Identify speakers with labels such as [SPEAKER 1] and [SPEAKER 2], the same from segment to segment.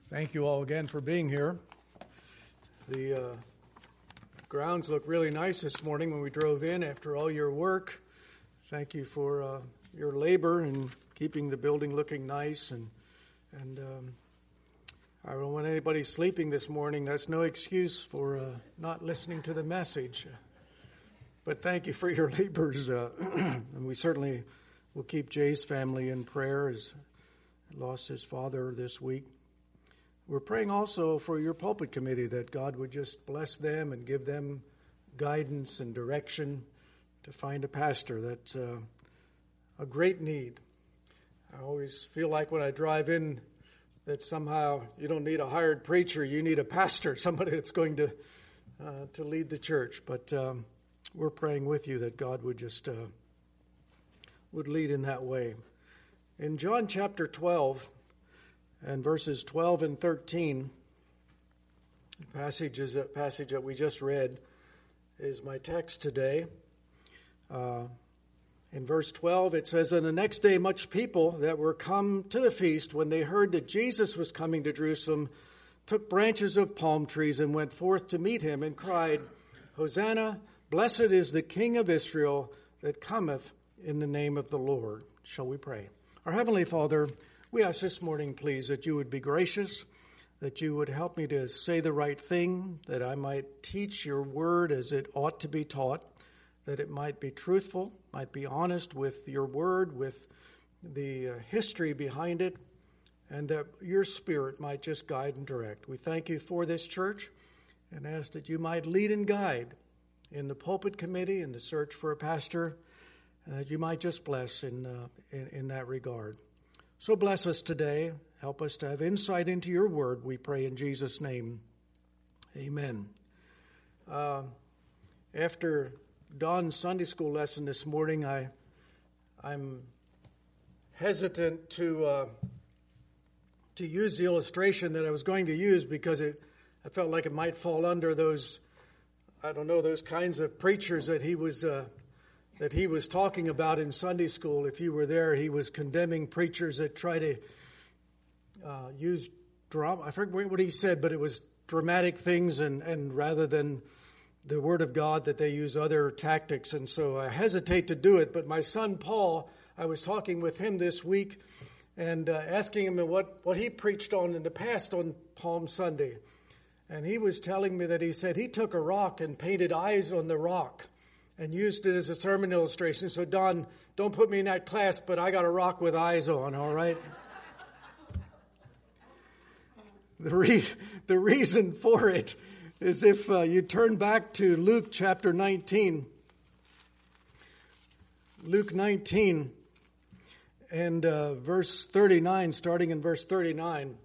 [SPEAKER 1] Thank you all again for being here. The grounds look really nice this morning when we drove in after all your work. Thank you for your labor in keeping the building looking nice. And I don't want anybody sleeping this morning. That's no excuse for not listening to the message. But thank you for your labors. And we certainly will keep Jay's family in prayer as he lost his father this week. We're praying also for your pulpit committee that God would just bless them and give them guidance and direction to find a pastor. That's a great need. I always feel like when I drive in that somehow you don't need a hired preacher, you need a pastor, somebody that's going to lead the church. But we're praying with you that God would just would lead in that way. In John chapter 12, and verses 12 and 13, the passage that we just read is my text today. In verse 12, it says, "And the next day much people that were come to the feast, when they heard that Jesus was coming to Jerusalem, took branches of palm trees and went forth to meet him and cried, 'Hosanna, blessed is the King of Israel that cometh in the name of the Lord.'" Shall we pray? Our Heavenly Father, we ask this morning, please, that you would be gracious, that you would help me to say the right thing, that I might teach your word as it ought to be taught, that it might be truthful, might be honest with your word, with the history behind it, and that your spirit might just guide and direct. We thank you for this church and ask that you might lead and guide in the pulpit committee, in the search for a pastor, and that you might just bless in that regard. So bless us today. Help us to have insight into your word, we pray in Jesus' name. Amen. After Don's Sunday school lesson this morning, I'm hesitant to use the illustration that I was going to use because I felt like it might fall under those kinds of preachers that he was talking about in Sunday school. If you were there, he was condemning preachers that try to use drama. I forget what he said, but it was dramatic things, and rather than the Word of God, that they use other tactics. And so I hesitate to do it. But my son Paul, I was talking with him this week and asking him what he preached on in the past on Palm Sunday. And he was telling me that he said he took a rock and painted eyes on the rock and used it as a sermon illustration. So, Don, don't put me in that class, but I got a rock with eyes on, all right? The reason for it is if you turn back to Luke chapter 19. Luke 19 and verse 39, starting in verse 39.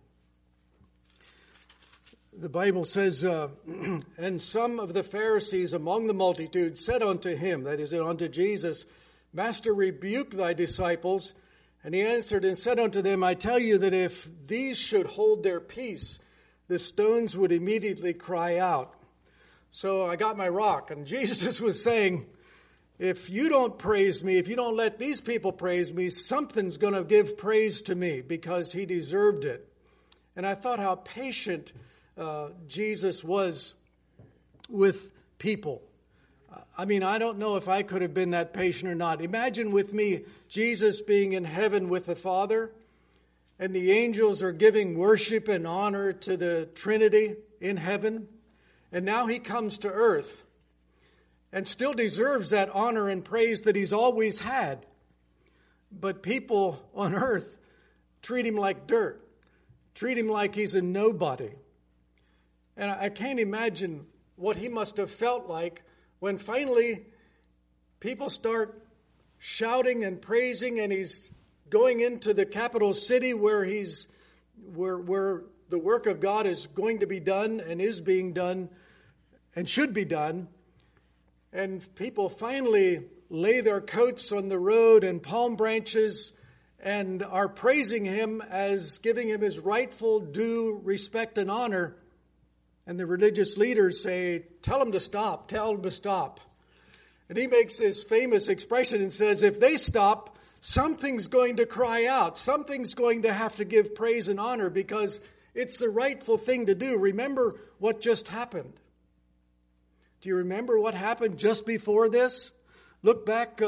[SPEAKER 1] The Bible says, "And some of the Pharisees among the multitude said unto him," that is, unto Jesus, "Master, rebuke thy disciples." And he answered and said unto them, "I tell you that if these should hold their peace, the stones would immediately cry out." So I got my rock, and Jesus was saying, if you don't praise me, if you don't let these people praise me, something's going to give praise to me because he deserved it. And I thought how patient Jesus was with people. I mean, I don't know if I could have been that patient or not. Imagine with me Jesus being in heaven with the Father, and the angels are giving worship and honor to the Trinity in heaven, and now he comes to earth and still deserves that honor and praise that he's always had. But people on earth treat him like dirt, treat him like he's a nobody. And I can't imagine what he must have felt like when finally people start shouting and praising, and he's going into the capital city where where the work of God is going to be done and is being done and should be done. And people finally lay their coats on the road and palm branches and are praising him as giving him his rightful due respect and honor. And the religious leaders say, tell him to stop, tell him to stop. And he makes his famous expression and says, if they stop, something's going to cry out. Something's going to have to give praise and honor, because It's the rightful thing to do. Remember what just happened. Do you remember what happened just before this? Look back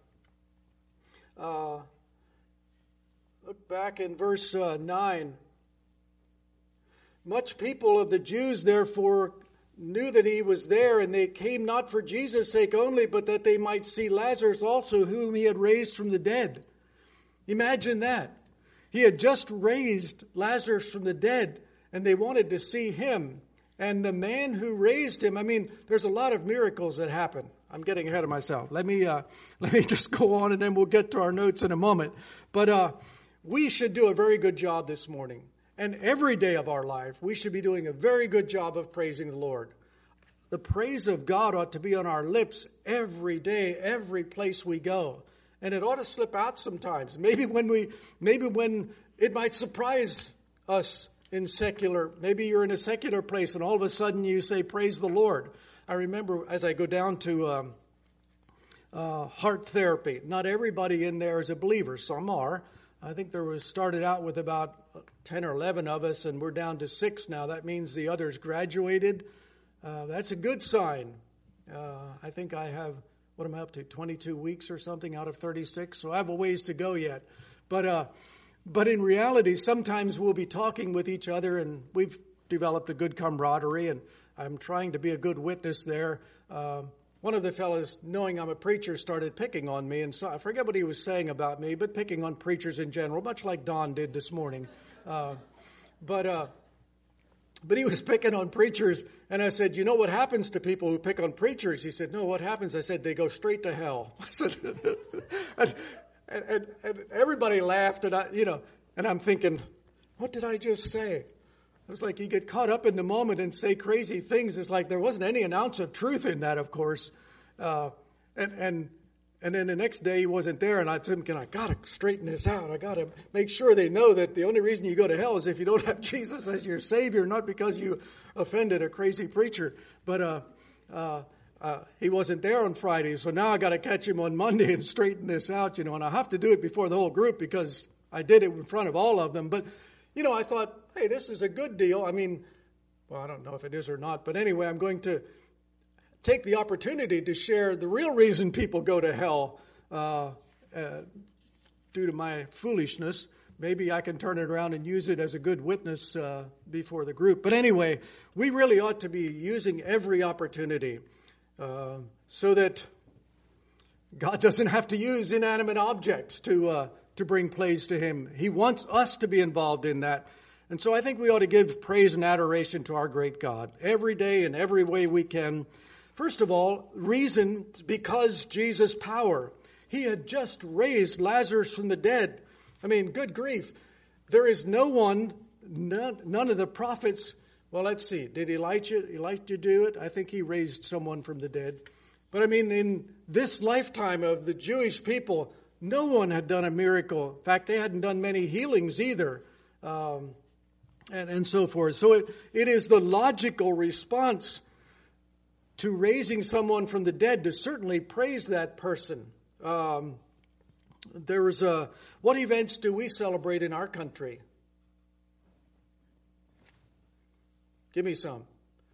[SPEAKER 1] in verse 9. Much people of the Jews, therefore, knew that he was there, and they came not for Jesus' sake only, but that they might see Lazarus also, whom he had raised from the dead. Imagine that. He had just raised Lazarus from the dead, and they wanted to see him. And the man who raised him, there's a lot of miracles that happen. I'm getting ahead of myself. Let me just go on, and then we'll get to our notes in a moment. But we should do a very good job this morning. And every day of our life, we should be doing a very good job of praising the Lord. The praise of God ought to be on our lips every day, every place we go. And it ought to slip out sometimes. Maybe when it might surprise us maybe you're in a secular place and all of a sudden you say, praise the Lord. I remember as I go down to heart therapy, not everybody in there is a believer. Some are. I think started out with about 10 or 11 of us, and we're down to 6 now. That means the others graduated. That's a good sign. I think I have, what am I up to, 22 weeks or something out of 36? So I have a ways to go yet. But in reality, sometimes we'll be talking with each other, and we've developed a good camaraderie, and I'm trying to be a good witness there. One of the fellows, knowing I'm a preacher, started picking on me, and so I forget what he was saying about me, but picking on preachers in general, much like Don did this morning. But he was picking on preachers, and I said, you know what happens to people who pick on preachers? He said, no, what happens? I said, they go straight to hell. I said, and everybody laughed, and I'm thinking, what did I just say? It was like you get caught up in the moment and say crazy things. It's like there wasn't any ounce of truth in that, of course. And then the next day he wasn't there, and I was thinking, I got to straighten this out. I got to make sure they know that the only reason you go to hell is if you don't have Jesus as your Savior, not because you offended a crazy preacher. But he wasn't there on Friday, so now I got to catch him on Monday and straighten this out, and I have to do it before the whole group because I did it in front of all of them. But, I thought, hey, this is a good deal. I don't know if it is or not, but anyway, I'm going to take the opportunity to share the real reason people go to hell due to my foolishness. Maybe I can turn it around and use it as a good witness before the group. But anyway, we really ought to be using every opportunity so that God doesn't have to use inanimate objects to bring praise to Him. He wants us to be involved in that. And so I think we ought to give praise and adoration to our great God every day in every way we can. First of all, reason because Jesus' power. He had just raised Lazarus from the dead. Good grief. There is none of the prophets. Well, let's see. Did Elijah do it? I think he raised someone from the dead. But in this lifetime of the Jewish people, no one had done a miracle. In fact, they hadn't done many healings either, and so forth. So it is the logical response to raising someone from the dead to certainly praise that person. What events do we celebrate in our country? Give me some.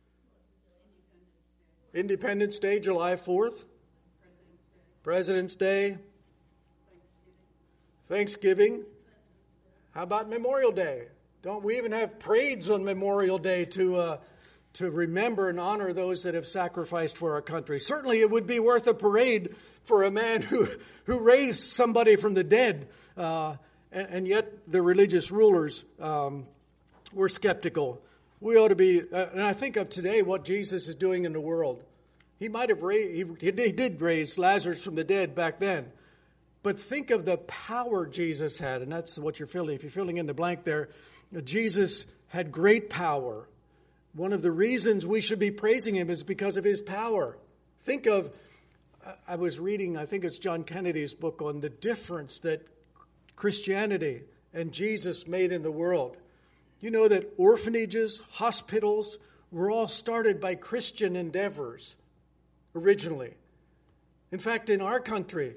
[SPEAKER 1] Independence Day, July 4th. President's Day. Thanksgiving. How about Memorial Day? Don't we even have parades on Memorial Day to remember and honor those that have sacrificed for our country? Certainly it would be worth a parade for a man who raised somebody from the dead. And yet the religious rulers were skeptical. We ought to be, and I think of today what Jesus is doing in the world. He might have he did raise Lazarus from the dead back then. But think of the power Jesus had, and that's what you're feeling. If you're filling in the blank there, Jesus had great power. One of the reasons we should be praising Him is because of His power. Think of, I was reading, I think it's John Kennedy's book on the difference that Christianity and Jesus made in the world. You know that orphanages, hospitals were all started by Christian endeavors originally. In fact, in our country,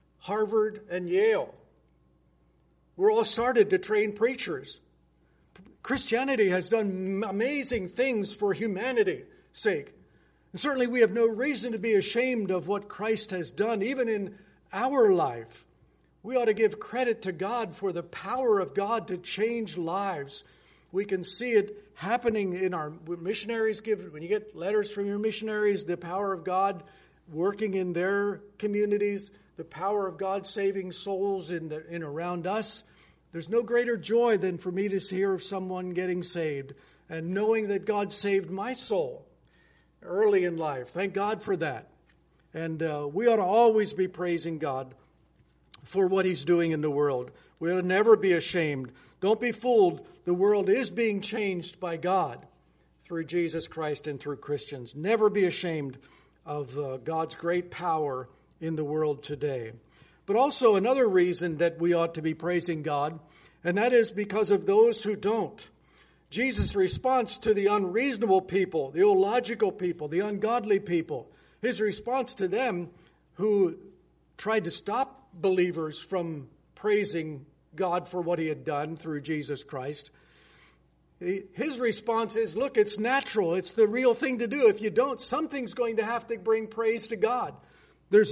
[SPEAKER 1] Harvard and Yale were all started to train preachers. Christianity has done amazing things for humanity's sake. And certainly we have no reason to be ashamed of what Christ has done, even in our life. We ought to give credit to God for the power of God to change lives. We can see it happening in our missionaries. When you get letters from your missionaries, the power of God working in their communities, the power of God saving souls in around us. There's no greater joy than for me to hear of someone getting saved and knowing that God saved my soul early in life. Thank God for that. And we ought to always be praising God for what He's doing in the world. We ought to never be ashamed. Don't be fooled. The world is being changed by God through Jesus Christ and through Christians. Never be ashamed of God's great power in the world today. But also another reason that we ought to be praising God, and that is because of those who don't. Jesus' response to the unreasonable people, the illogical people, the ungodly people, His response to them who tried to stop believers from praising God for what He had done through Jesus Christ, His response is, look, it's natural. It's the real thing to do. If you don't, something's going to have to bring praise to God. It's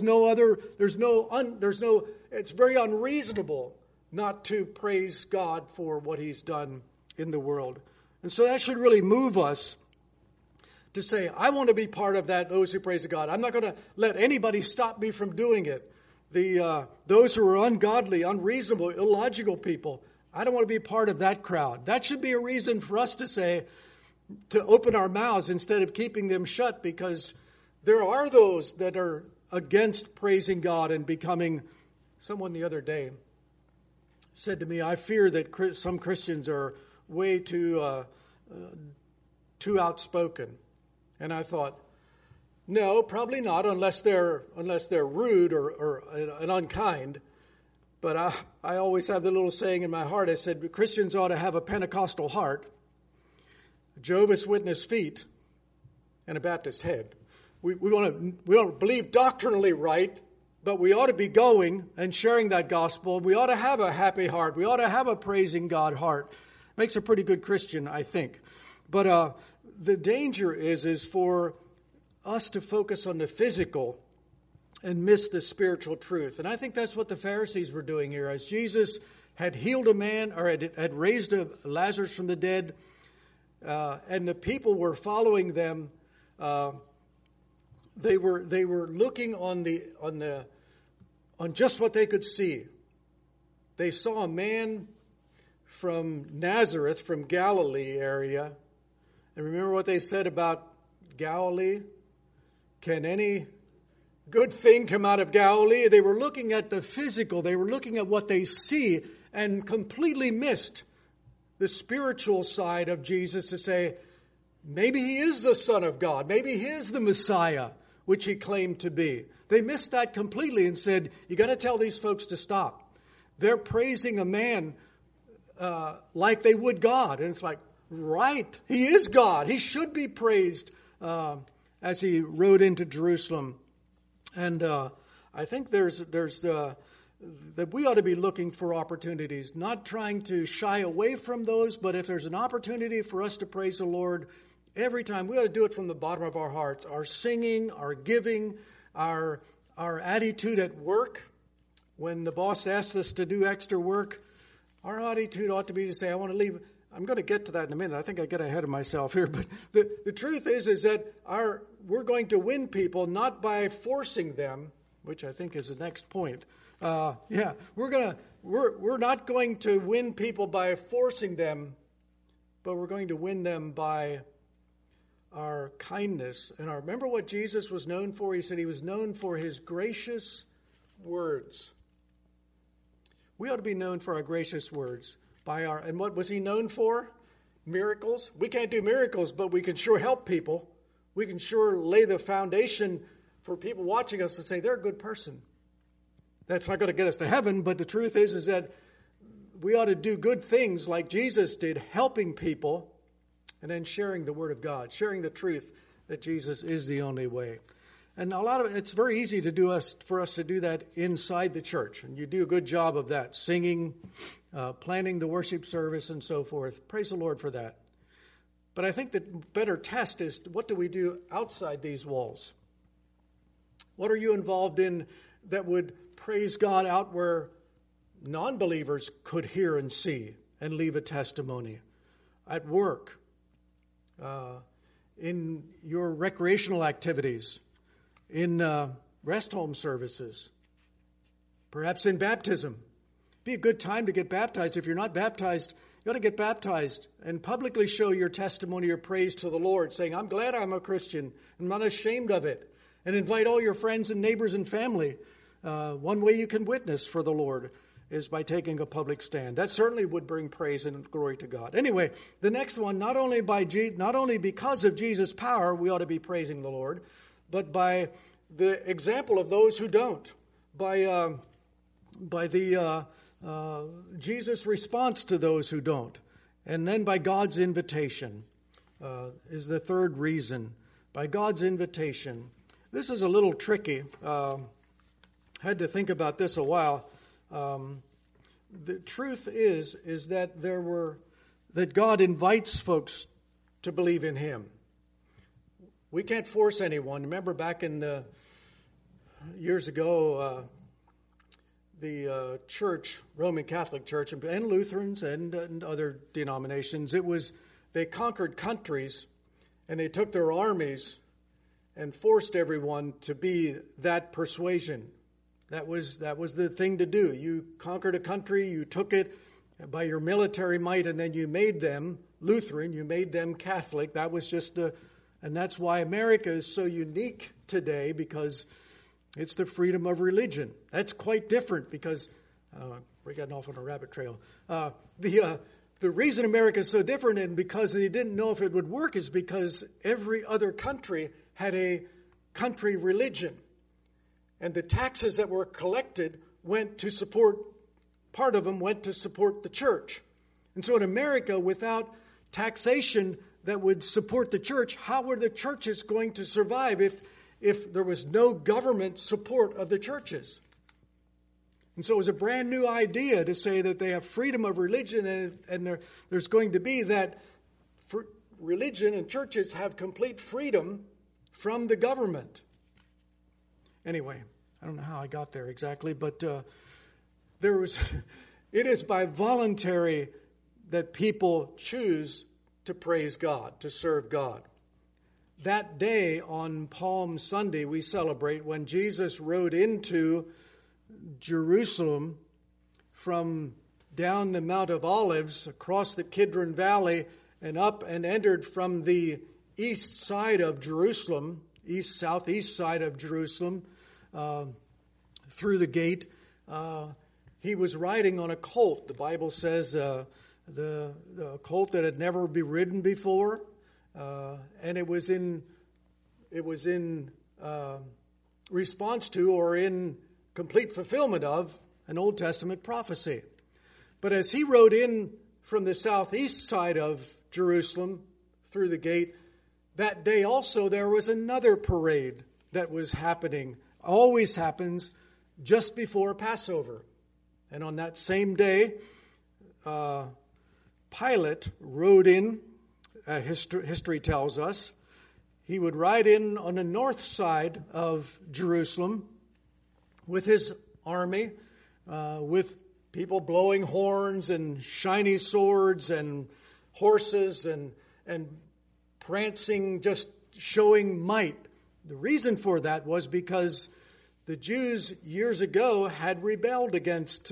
[SPEAKER 1] very unreasonable not to praise God for what He's done in the world. And so that should really move us to say, I want to be part of that, those who praise God. I'm not going to let anybody stop me from doing it. Those who are ungodly, unreasonable, illogical people, I don't want to be part of that crowd. That should be a reason for us to open our mouths instead of keeping them shut, because there are those that are against praising God and becoming. Someone the other day said to me, I fear that some Christians are way too outspoken. And I thought, no, probably not, unless they're rude or unkind. But I always have the little saying in my heart. I said, Christians ought to have a Pentecostal heart, a Jehovah's Witness feet, and a Baptist head. We don't believe doctrinally right, but we ought to be going and sharing that gospel. We ought to have a happy heart. We ought to have a praising God heart. Makes a pretty good Christian, I think. But the danger is for us to focus on the physical and miss the spiritual truth. And I think that's what the Pharisees were doing here. As Jesus had healed a man, or had raised Lazarus from the dead, and the people were following them, they were looking on just what they could see. They saw a man from Nazareth, from Galilee area. And remember what they said about Galilee? Can any good thing come out of Galilee? They were looking at the physical. They were looking at what they see and completely missed the spiritual side of Jesus to say, maybe He is the Son of God. Maybe He is the Messiah, which He claimed to be. They missed that completely and said, you got to tell these folks to stop. They're praising a man like they would God. And it's like, right, He is God. He should be praised as He rode into Jerusalem. And I think that we ought to be looking for opportunities, not trying to shy away from those, but if there's an opportunity for us to praise the Lord every time, we ought to do it from the bottom of our hearts. Our singing, our giving, our attitude at work. When the boss asks us to do extra work, our attitude ought to be to say, I want to leave. I'm going to get to that in a minute. I think I get ahead of myself here. But the truth is that we're going to win people not by forcing them, which I think is the next point. We're not going to win people by forcing them, but we're going to win them by our kindness. And remember what Jesus was known for? He said He was known for His gracious words. We ought to be known for our gracious words. And what was He known for? Miracles. We can't do miracles, but we can sure help people. We can sure lay the foundation for people watching us to say they're a good person. That's not going to get us to heaven, but the truth is that we ought to do good things like Jesus did, helping people, and then sharing the Word of God, sharing the truth that Jesus is the only way. And it's very easy for us to do that inside the church. And you do a good job of that, singing, planning the worship service and so forth. Praise the Lord for that. But I think the better test is, what do we do outside these walls? What are you involved in that would praise God out where non-believers could hear and see and leave a testimony? At work, in your recreational activities, in rest home services, perhaps in baptism. Be a good time to get baptized. If you're not baptized, you ought to get baptized and publicly show your testimony or praise to the Lord, saying, I'm glad I'm a Christian. I'm not ashamed of it. And invite all your friends and neighbors and family. One way you can witness for the Lord is by taking a public stand. That certainly would bring praise and glory to God. Anyway, the next one, not only because of Jesus' power, we ought to be praising the Lord, but by the example of those who don't, by the Jesus' response to those who don't, and then by God's invitation is the third reason. By God's invitation. This is a little tricky. Had to think about this a while. The truth is that that God invites folks to believe in Him. We can't force anyone. Remember back in the years ago, the church, Roman Catholic Church, and Lutherans and other denominations, they conquered countries and they took their armies and forced everyone to be that persuasion. That was the thing to do. You conquered a country, you took it by your military might, and then you made them Lutheran, you made them Catholic. That was and that's why America is so unique today, because it's the freedom of religion. That's quite different because, we're getting off on a rabbit trail. The reason America is so different, and because they didn't know if it would work, is because every other country had a country religion. And the taxes that were collected part of them went to support the church. And so in America, without taxation that would support the church, how were the churches going to survive if there was no government support of the churches? And so it was a brand new idea to say that they have freedom of religion, and there's going to be that religion and churches have complete freedom from the government. Anyway, I don't know how I got there exactly, but it is by voluntary that people choose to praise God, to serve God. That day on Palm Sunday we celebrate when Jesus rode into Jerusalem from down the Mount of Olives, across the Kidron Valley, and up and entered from the east side of Jerusalem, southeast side of Jerusalem, through the gate. He was riding on a colt. The Bible says the colt that had never been ridden before, and it was in response to, or in complete fulfillment of, an Old Testament prophecy. But as he rode in from the southeast side of Jerusalem through the gate, that day also there was another parade that was happening. Always happens just before Passover. And on that same day, Pilate rode in, history tells us. He would ride in on the north side of Jerusalem with his army, with people blowing horns and shiny swords and horses and prancing, just showing might. The reason for that was because the Jews years ago had rebelled against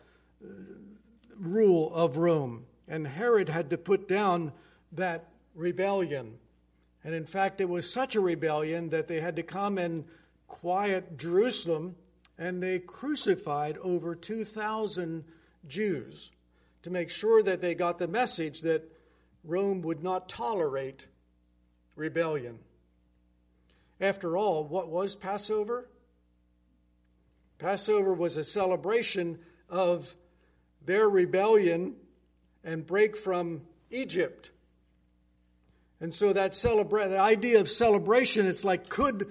[SPEAKER 1] rule of Rome, and Herod had to put down that rebellion. And in fact, it was such a rebellion that they had to come and quiet Jerusalem, and they crucified over 2,000 Jews to make sure that they got the message that Rome would not tolerate rebellion. After all, what was Passover? Passover was a celebration of their rebellion and break from Egypt. And so that idea of celebration, it's like, could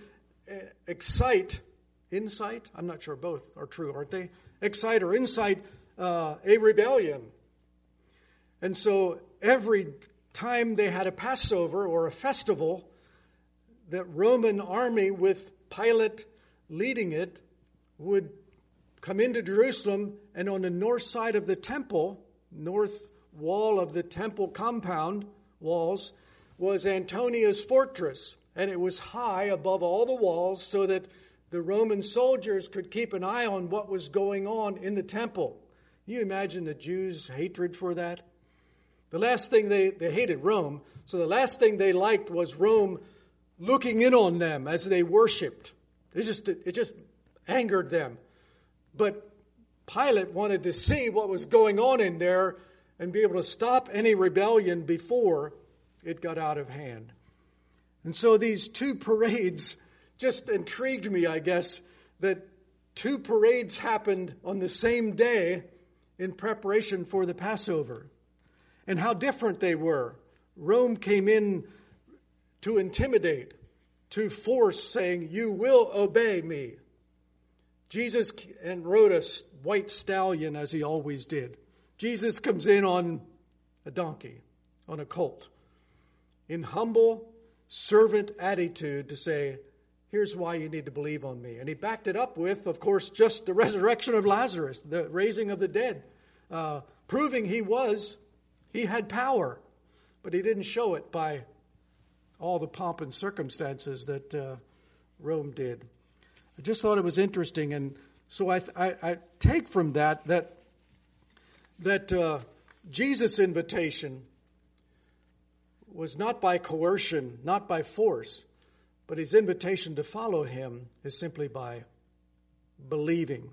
[SPEAKER 1] incite, I'm not sure, both are true, aren't they? Excite or incite a rebellion. And so every time they had a Passover or a festival, the Roman army with Pilate leading it would come into Jerusalem, and on the north side of the temple, north wall of the temple compound walls, was Antonia's fortress. And it was high above all the walls so that the Roman soldiers could keep an eye on what was going on in the temple. Can you imagine the Jews' hatred for that? The last thing they hated Rome, so the last thing they liked was Rome looking in on them as they worshipped. It just angered them. But Pilate wanted to see what was going on in there and be able to stop any rebellion before it got out of hand. And so these two parades just intrigued me, I guess, that two parades happened on the same day in preparation for the Passover. And how different they were. Rome came in to intimidate, to force, saying, "You will obey me." Jesus rode a white stallion, as he always did. Jesus comes in on a donkey, on a colt, in humble servant attitude to say, here's why you need to believe on me. And he backed it up with, of course, just the resurrection of Lazarus, the raising of the dead, proving he had power, but he didn't show it by all the pomp and circumstances that Rome did. I just thought it was interesting, and so I take from that Jesus' invitation was not by coercion, not by force, but his invitation to follow him is simply by believing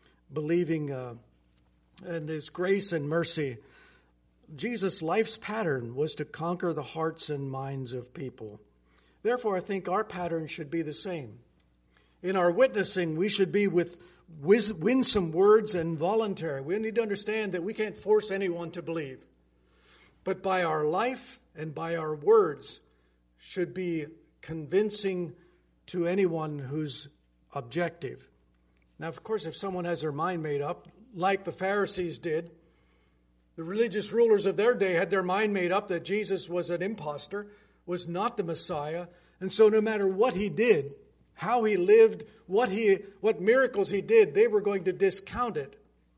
[SPEAKER 1] in his grace and mercy. Jesus' life's pattern was to conquer the hearts and minds of people. Therefore, I think our pattern should be the same. In our witnessing, we should be with winsome words and voluntary. We need to understand that we can't force anyone to believe. But by our life and by our words should be convincing to anyone who's objective. Now, of course, if someone has their mind made up, like the Pharisees did, the religious rulers of their day had their mind made up that Jesus was an imposter, was not the Messiah, and so no matter what he did, how he lived, what miracles he did, they were going to discount it.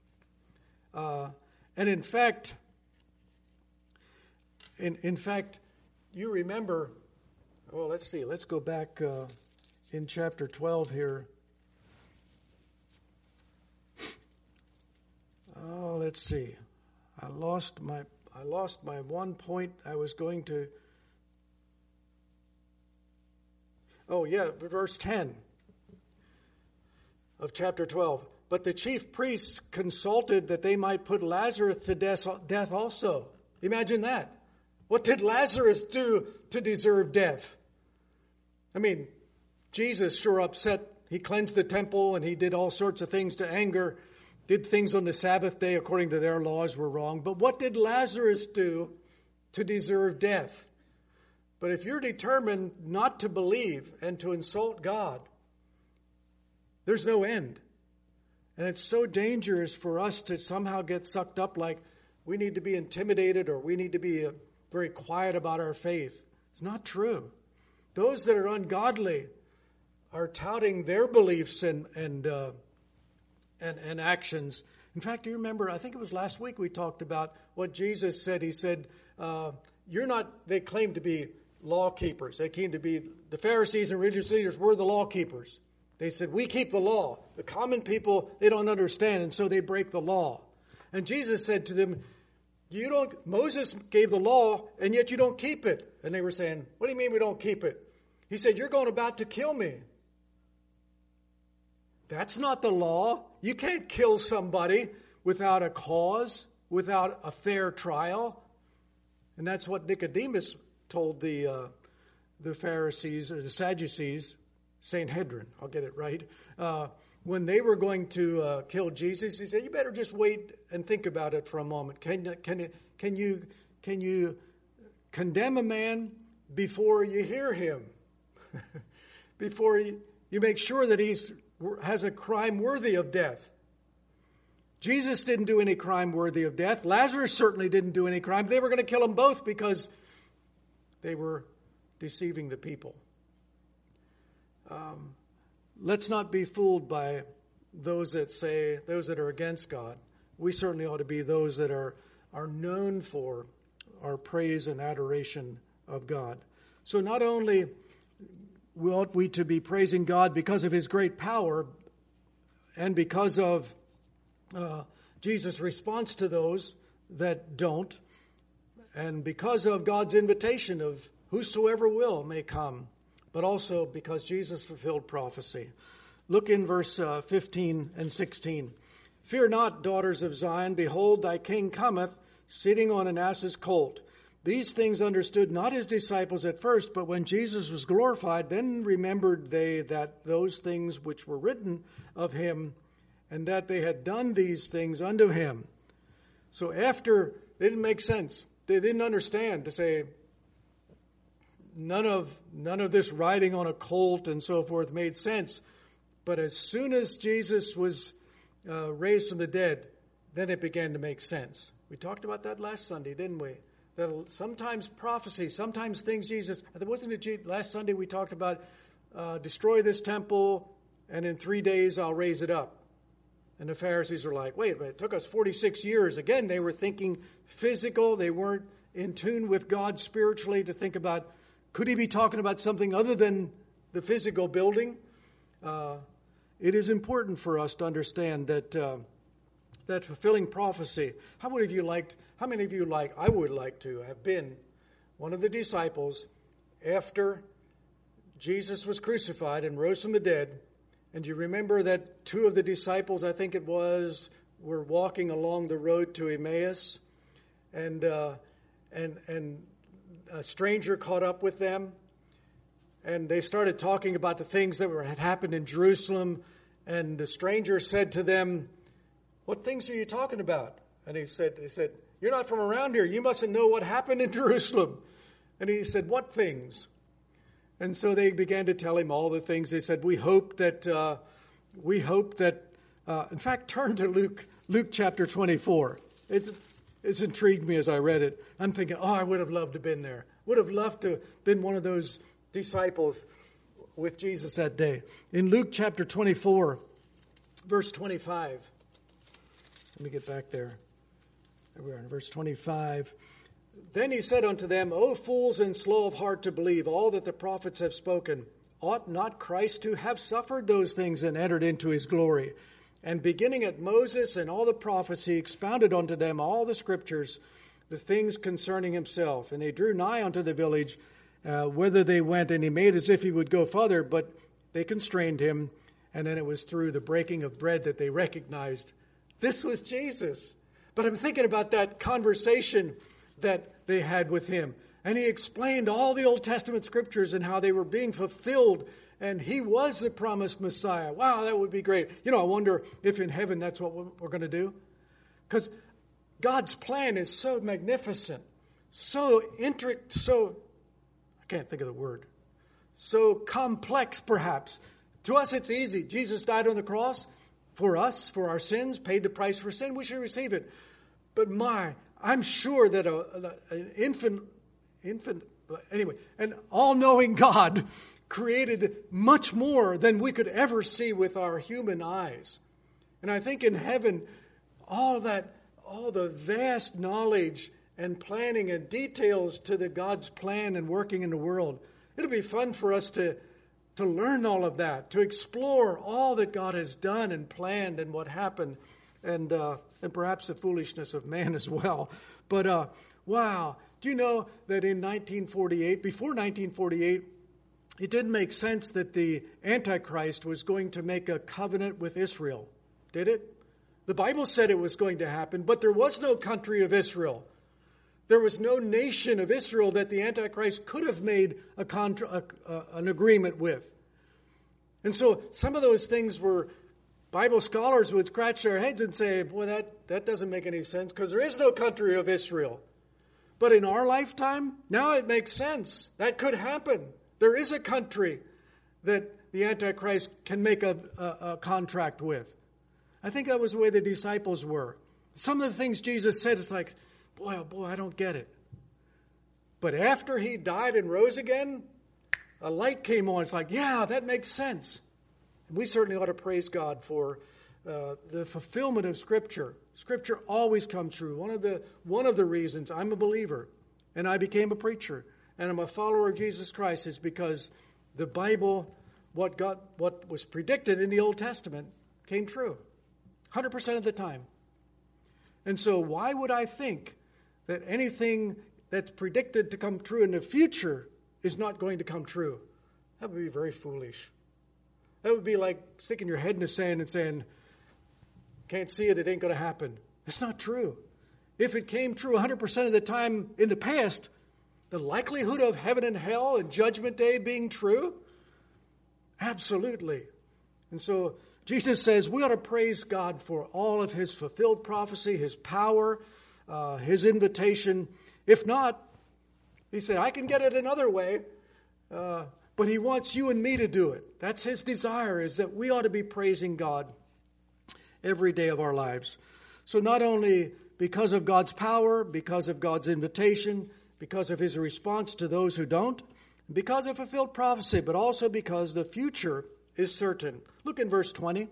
[SPEAKER 1] And in fact, you remember, let's see, let's go back in chapter 12 here. Let's see. I lost my one point I was going to. Verse 10 of chapter 12. But the chief priests consulted that they might put Lazarus to death also. Imagine that. What did Lazarus do to deserve death? I mean, Jesus sure upset. He cleansed the temple and he did all sorts of things to anger, did things on the Sabbath day according to their laws were wrong. But what did Lazarus do to deserve death? But if you're determined not to believe and to insult God, there's no end. And it's so dangerous for us to somehow get sucked up like we need to be intimidated or we need to be very quiet about our faith. It's not true. Those that are ungodly are touting their beliefs and actions. In fact, do you remember, I think it was last week we talked about what Jesus said. He said, they claim to be law keepers. They came to be, the Pharisees and religious leaders were the law keepers. They said, we keep the law. The common people, they don't understand, and so they break the law. And Jesus said to them, Moses gave the law, and yet you don't keep it. And they were saying, what do you mean we don't keep it? He said, you're going about to kill me. That's not the law. You can't kill somebody without a cause, without a fair trial. And that's what Nicodemus told the Pharisees, or the Sadducees, Sanhedrin, I'll get it right, when they were going to kill Jesus. He said, you better just wait and think about it for a moment. Can you condemn a man before you hear him? Before You make sure that he has a crime worthy of death. Jesus didn't do any crime worthy of death. Lazarus certainly didn't do any crime. They were going to kill them both because they were deceiving the people. Let's not be fooled by those that are against God. We certainly ought to be those that are known for our praise and adoration of God. So not only ought we to be praising God because of his great power and because of Jesus' response to those that don't, and because of God's invitation of whosoever will may come, but also because Jesus fulfilled prophecy. Look in verse 15 and 16. Fear not, daughters of Zion, behold, thy king cometh, sitting on an ass's colt. These things understood not his disciples at first, but when Jesus was glorified, then remembered they that those things which were written of him, and that they had done these things unto him. So after, they didn't make sense. They didn't understand to say, none of this riding on a colt and so forth made sense. But as soon as Jesus was raised from the dead, then it began to make sense. We talked about that last Sunday, didn't we? That sometimes prophecy, sometimes things Jesus... Wasn't it last Sunday we talked about destroy this temple and in 3 days I'll raise it up. And the Pharisees are like, wait, but it took us 46 years. Again, they were thinking physical. They weren't in tune with God spiritually to think about, could he be talking about something other than the physical building? It is important for us to understand that that fulfilling prophecy. How many of you I would like to have been one of the disciples after Jesus was crucified and rose from the dead. And you remember that two of the disciples, I think it was, were walking along the road to Emmaus, and a stranger caught up with them, and they started talking about the things that had happened in Jerusalem. And the stranger said to them, "What things are you talking about?" And they said, "You're not from around here. You mustn't know what happened in Jerusalem." And he said, "What things?" And so they began to tell him all the things. They said, we hope that, in fact, turn to Luke chapter 24. It's intrigued me as I read it. I'm thinking, I would have loved to have been there. Would have loved to have been one of those disciples with Jesus that day. In Luke chapter 24, verse 25. Let me get back there. There we are in verse 25. Then he said unto them, O fools and slow of heart to believe all that the prophets have spoken, ought not Christ to have suffered those things and entered into his glory? And beginning at Moses and all the prophets, he expounded unto them all the scriptures, the things concerning himself. And they drew nigh unto the village, whither they went, and he made as if he would go further, but they constrained him. And then it was through the breaking of bread that they recognized this was Jesus. But I'm thinking about that conversation that they had with him. And he explained all the Old Testament scriptures and how they were being fulfilled. And he was the promised Messiah. Wow, that would be great. I wonder if in heaven that's what we're going to do. Because God's plan is so magnificent, so intricate, I can't think of the word, so complex perhaps. To us it's easy. Jesus died on the cross for us, for our sins, paid the price for sin. We should receive it. But I'm sure that an all-knowing God created much more than we could ever see with our human eyes. And I think in heaven, all the vast knowledge and planning and details to the God's plan and working in the world, it'll be fun for us to learn all of that, to explore all that God has done and planned and what happened, and perhaps the foolishness of man as well. But wow, do you know that in 1948, before 1948, it didn't make sense that the Antichrist was going to make a covenant with Israel, did it? The Bible said it was going to happen, but there was no country of Israel. There was no nation of Israel that the Antichrist could have made an agreement with. And so some of those things were, Bible scholars would scratch their heads and say, boy, that doesn't make any sense because there is no country of Israel. But in our lifetime, now it makes sense. That could happen. There is a country that the Antichrist can make a contract with. I think that was the way the disciples were. Some of the things Jesus said, it's like, boy, oh boy, I don't get it. But after he died and rose again, a light came on. It's like, yeah, that makes sense. And we certainly ought to praise God for the fulfillment of Scripture. Scripture always comes true. One of the reasons I'm a believer and I became a preacher and I'm a follower of Jesus Christ is because the Bible, what was predicted in the Old Testament, came true 100% of the time. And so why would I think that anything that's predicted to come true in the future is not going to come true? That would be very foolish. That would be like sticking your head in the sand and saying, can't see it, it ain't going to happen. It's not true. If it came true 100% of the time in the past, the likelihood of heaven and hell and judgment day being true? Absolutely. And so Jesus says we ought to praise God for all of his fulfilled prophecy, his power, his invitation. If not, he said, I can get it another way, but he wants you and me to do it. That's his desire, is that we ought to be praising God every day of our lives. So not only because of God's power, because of God's invitation, because of his response to those who don't, because of fulfilled prophecy, but also because the future is certain. Look in verse 20.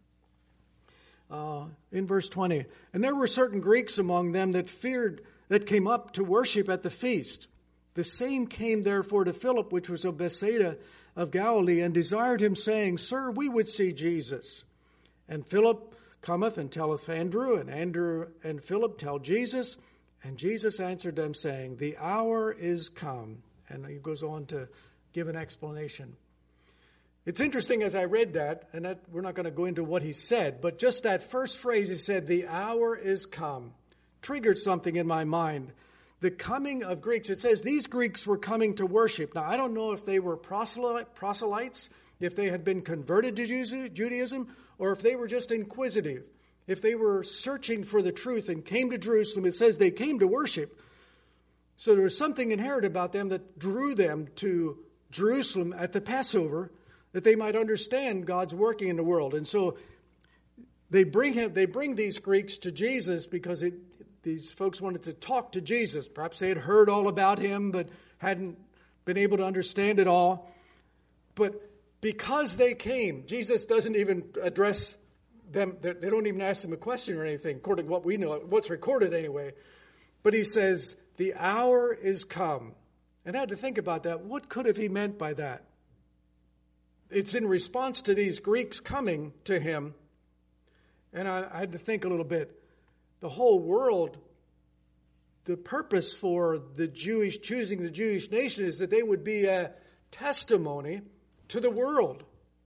[SPEAKER 1] In verse 20, and there were certain Greeks among them that came up to worship at the feast. The same came therefore to Philip, which was of Bethsaida of Galilee, and desired him, saying, Sir, we would see Jesus. And Philip cometh and telleth Andrew, and Andrew and Philip tell Jesus. And Jesus answered them, saying, The hour is come. And he goes on to give an explanation. It's interesting as I read that, and we're not going to go into what he said, but just that first phrase, he said, the hour is come, triggered something in my mind. The coming of Greeks, it says these Greeks were coming to worship. Now, I don't know if they were proselytes, if they had been converted to Judaism, or if they were just inquisitive. If they were searching for the truth and came to Jerusalem, it says they came to worship. So there was something inherent about them that drew them to Jerusalem at the Passover, that they might understand God's working in the world. And so they bring these Greeks to Jesus because these folks wanted to talk to Jesus. Perhaps they had heard all about him, but hadn't been able to understand it all. But because they came, Jesus doesn't even address them. They don't even ask them a question or anything, according to what we know, what's recorded anyway. But he says, the hour is come. And I had to think about that. What could have he meant by that? It's in response to these Greeks coming to him. And I had to think a little bit. The whole world, the purpose for choosing the Jewish nation is that they would be a testimony to the world.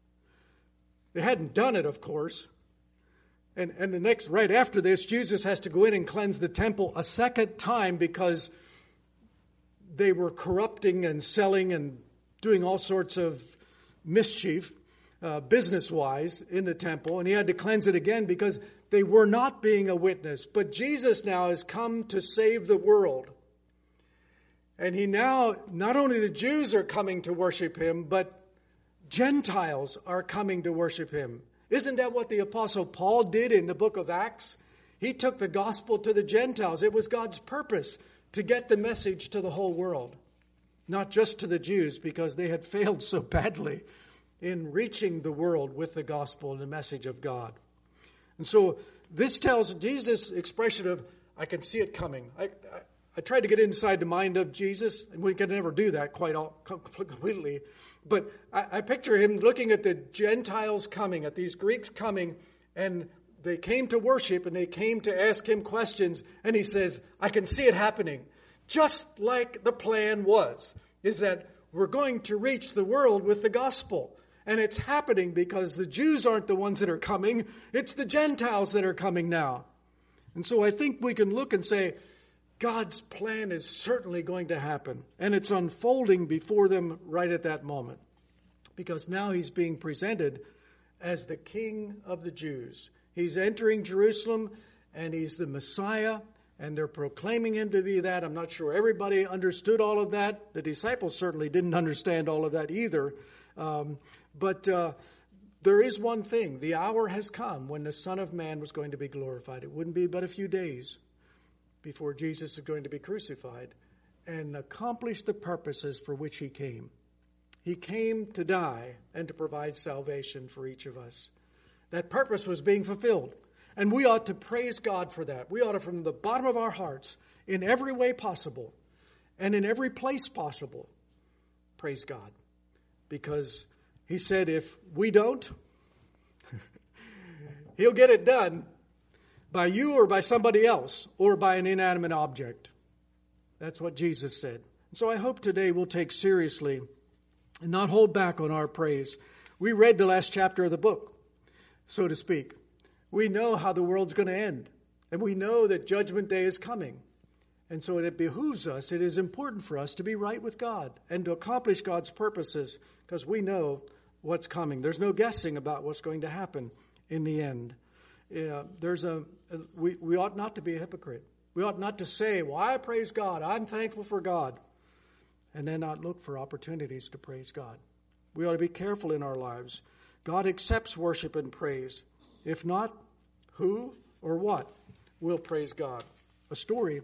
[SPEAKER 1] They hadn't done it, of course. And right after this, Jesus has to go in and cleanse the temple a second time because they were corrupting and selling and doing all sorts of mischief, business-wise, in the temple. And he had to cleanse it again because they were not being a witness. But Jesus now has come to save the world. And he now, not only the Jews are coming to worship him, but Gentiles are coming to worship him. Isn't that what the Apostle Paul did in the book of Acts? He took the gospel to the Gentiles. It was God's purpose to get the message to the whole world, not just to the Jews, because they had failed so badly in reaching the world with the gospel and the message of God. And so this tells Jesus' expression of, I can see it coming. I tried to get inside the mind of Jesus, and we can never do that completely. But I picture him looking at the Gentiles coming, at these Greeks coming, and they came to worship, and they came to ask him questions, and he says, I can see it happening. Just like the plan was, is that we're going to reach the world with the gospel. And it's happening because the Jews aren't the ones that are coming. It's the Gentiles that are coming now. And so I think we can look and say, God's plan is certainly going to happen. And it's unfolding before them right at that moment. Because now he's being presented as the King of the Jews. He's entering Jerusalem, and he's the Messiah, and they're proclaiming him to be that. I'm not sure everybody understood all of that. The disciples certainly didn't understand all of that either. But there is one thing. The hour has come when the Son of Man was going to be glorified. It wouldn't be but a few days before Jesus is going to be crucified and accomplish the purposes for which he came. He came to die and to provide salvation for each of us. That purpose was being fulfilled. And we ought to praise God for that. We ought to, from the bottom of our hearts, in every way possible and in every place possible, praise God. Because he said if we don't, he'll get it done by you or by somebody else or by an inanimate object. That's what Jesus said. So I hope today we'll take seriously and not hold back on our praise. We read the last chapter of the book, so to speak. We know how the world's going to end. And we know that Judgment Day is coming. And so it behooves us, it is important for us to be right with God and to accomplish God's purposes because we know what's coming. There's no guessing about what's going to happen in the end. We ought not to be a hypocrite. We ought not to say, well, I praise God, I'm thankful for God, and then not look for opportunities to praise God. We ought to be careful in our lives. God accepts worship and praise. If not, who or what will praise God? A story,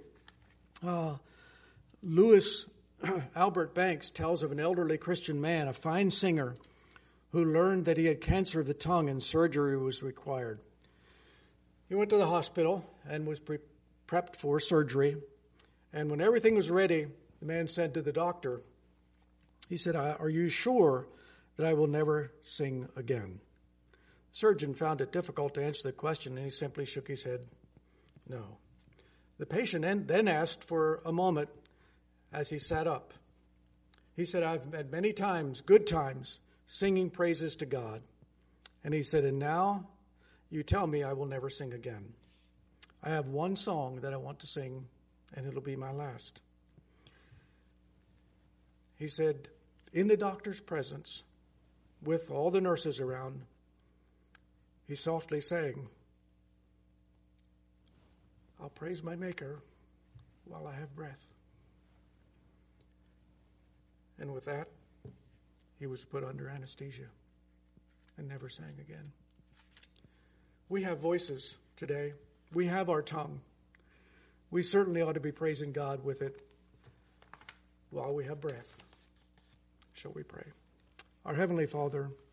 [SPEAKER 1] Louis Albert Banks tells of an elderly Christian man, a fine singer, who learned that he had cancer of the tongue and surgery was required. He went to the hospital and was prepped for surgery. And when everything was ready, the man said to the doctor, he said, "Are you sure that I will never sing again?" The surgeon found it difficult to answer the question, and he simply shook his head, no. The patient then asked for a moment as he sat up. He said, "I've had many times, good times, singing praises to God." And he said, "And now you tell me I will never sing again. I have one song that I want to sing, and it'll be my last." He said, in the doctor's presence, with all the nurses around, he softly sang, "I'll praise my Maker while I have breath." And with that, he was put under anesthesia and never sang again. We have voices today. We have our tongue. We certainly ought to be praising God with it while we have breath. Shall we pray? Our Heavenly Father,